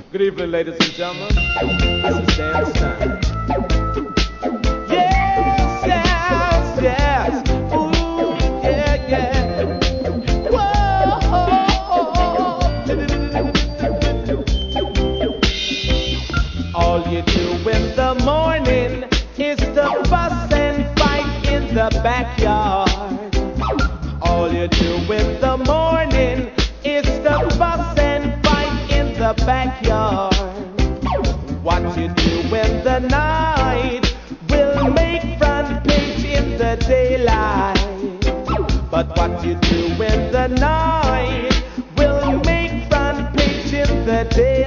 Good evening, ladies and gentlemen. This is dance time. Yes, yes, yes. Ooh, yeah, yeah. Whoa. All you do in the morning is to fuss and fight in the backyard. All you do in the morning is to fuss and fight in the backyard. What you do in the night will make front page in the daylight. But what you do in the night will make front page in the daylight.